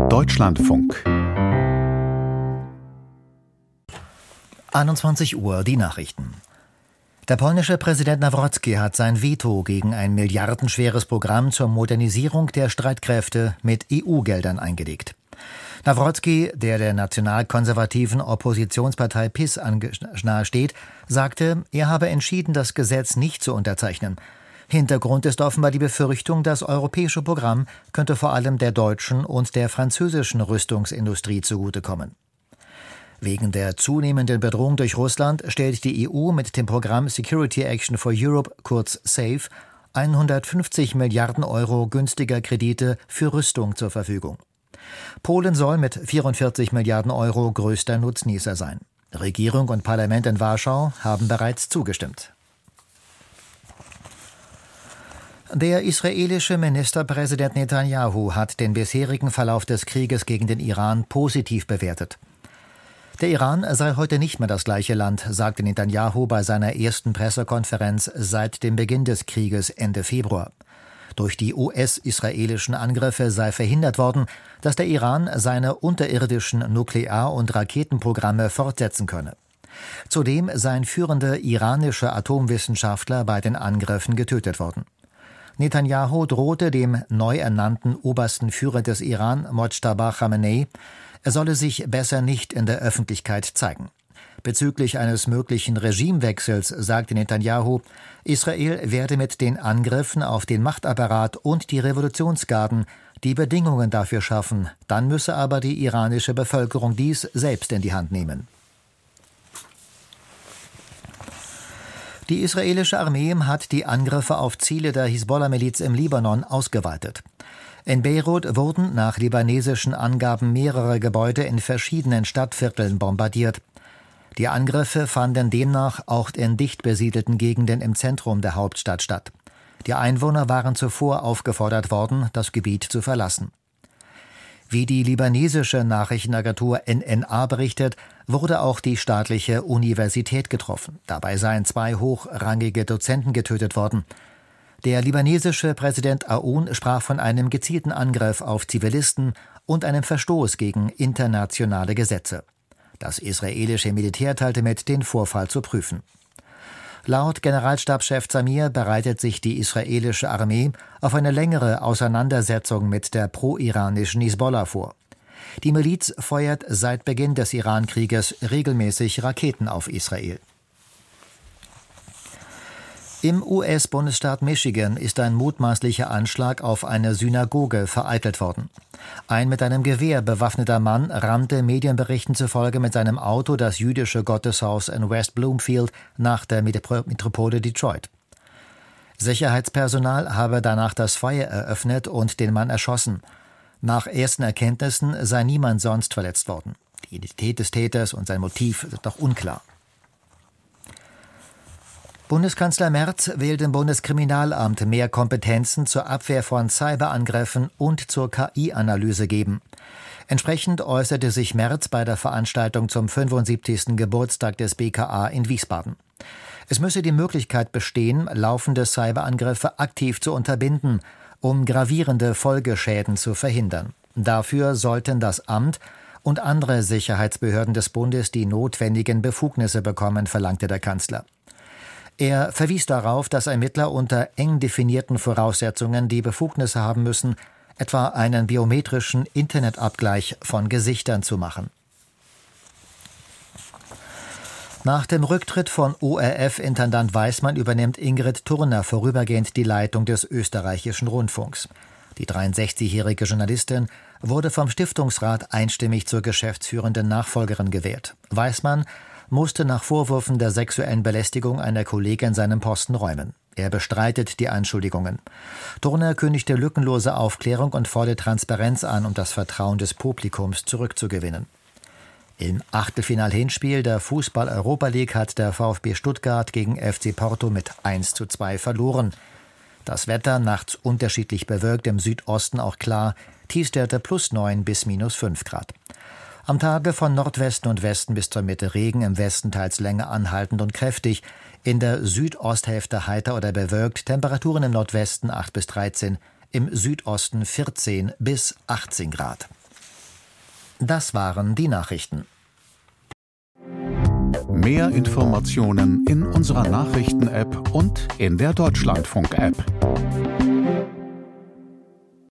Deutschlandfunk. 21 Uhr, die Nachrichten. Der polnische Präsident Nawrocki hat sein Veto gegen ein milliardenschweres Programm zur Modernisierung der Streitkräfte mit EU-Geldern eingelegt. Nawrocki, der nationalkonservativen Oppositionspartei PiS nahesteht, sagte, er habe entschieden, das Gesetz nicht zu unterzeichnen. Hintergrund ist offenbar die Befürchtung, das europäische Programm könnte vor allem der deutschen und der französischen Rüstungsindustrie zugutekommen. Wegen der zunehmenden Bedrohung durch Russland stellt die EU mit dem Programm Security Action for Europe, kurz SAFE, 150 Milliarden Euro günstiger Kredite für Rüstung zur Verfügung. Polen soll mit 44 Milliarden Euro größter Nutznießer sein. Regierung und Parlament in Warschau haben bereits zugestimmt. Der israelische Ministerpräsident Netanyahu hat den bisherigen Verlauf des Krieges gegen den Iran positiv bewertet. Der Iran sei heute nicht mehr das gleiche Land, sagte Netanyahu bei seiner ersten Pressekonferenz seit dem Beginn des Krieges Ende Februar. Durch die US-israelischen Angriffe sei verhindert worden, dass der Iran seine unterirdischen Nuklear- und Raketenprogramme fortsetzen könne. Zudem seien führende iranische Atomwissenschaftler bei den Angriffen getötet worden. Netanyahu drohte dem neu ernannten obersten Führer des Iran, Mojtaba Khamenei, er solle sich besser nicht in der Öffentlichkeit zeigen. Bezüglich eines möglichen Regimewechsels sagte Netanyahu, Israel werde mit den Angriffen auf den Machtapparat und die Revolutionsgarden die Bedingungen dafür schaffen, dann müsse aber die iranische Bevölkerung dies selbst in die Hand nehmen. Die israelische Armee hat die Angriffe auf Ziele der Hisbollah-Miliz im Libanon ausgeweitet. In Beirut wurden nach libanesischen Angaben mehrere Gebäude in verschiedenen Stadtvierteln bombardiert. Die Angriffe fanden demnach auch in dicht besiedelten Gegenden im Zentrum der Hauptstadt statt. Die Einwohner waren zuvor aufgefordert worden, das Gebiet zu verlassen. Wie die libanesische Nachrichtenagentur NNA berichtet, wurde auch die staatliche Universität getroffen. Dabei seien 2 hochrangige Dozenten getötet worden. Der libanesische Präsident Aoun sprach von einem gezielten Angriff auf Zivilisten und einem Verstoß gegen internationale Gesetze. Das israelische Militär teilte mit, den Vorfall zu prüfen. Laut Generalstabschef Zamir bereitet sich die israelische Armee auf eine längere Auseinandersetzung mit der pro-iranischen Hisbollah vor. Die Miliz feuert seit Beginn des Iran-Krieges regelmäßig Raketen auf Israel. Im US-Bundesstaat Michigan ist ein mutmaßlicher Anschlag auf eine Synagoge vereitelt worden. Ein mit einem Gewehr bewaffneter Mann rammte Medienberichten zufolge mit seinem Auto das jüdische Gotteshaus in West Bloomfield nach der Metropole Detroit. Sicherheitspersonal habe danach das Feuer eröffnet und den Mann erschossen. Nach ersten Erkenntnissen sei niemand sonst verletzt worden. Die Identität des Täters und sein Motiv sind noch unklar. Bundeskanzler Merz will dem Bundeskriminalamt mehr Kompetenzen zur Abwehr von Cyberangriffen und zur KI-Analyse geben. Entsprechend äußerte sich Merz bei der Veranstaltung zum 75. Geburtstag des BKA in Wiesbaden. Es müsse die Möglichkeit bestehen, laufende Cyberangriffe aktiv zu unterbinden, um gravierende Folgeschäden zu verhindern. Dafür sollten das Amt und andere Sicherheitsbehörden des Bundes die notwendigen Befugnisse bekommen, verlangte der Kanzler. Er verwies darauf, dass Ermittler unter eng definierten Voraussetzungen die Befugnisse haben müssen, etwa einen biometrischen Internetabgleich von Gesichtern zu machen. Nach dem Rücktritt von ORF-Intendant Weismann übernimmt Ingrid Turner vorübergehend die Leitung des österreichischen Rundfunks. Die 63-jährige Journalistin wurde vom Stiftungsrat einstimmig zur geschäftsführenden Nachfolgerin gewählt. Weismann musste nach Vorwürfen der sexuellen Belästigung einer Kollegin seinen Posten räumen. Er bestreitet die Anschuldigungen. Turner kündigte lückenlose Aufklärung und volle Transparenz an, um das Vertrauen des Publikums zurückzugewinnen. Im Achtelfinal-Hinspiel der Fußball-Europa League hat der VfB Stuttgart gegen FC Porto mit 1:2 verloren. Das Wetter nachts unterschiedlich bewölkt, im Südosten auch klar, Tiefstwerte +9 bis -5 Grad. Am Tage von Nordwesten und Westen bis zur Mitte Regen, im Westen teils länger anhaltend und kräftig, in der Südosthälfte heiter oder bewölkt, Temperaturen im Nordwesten 8 bis 13, im Südosten 14 bis 18 Grad. Das waren die Nachrichten. Mehr Informationen in unserer Nachrichten-App und in der Deutschlandfunk-App.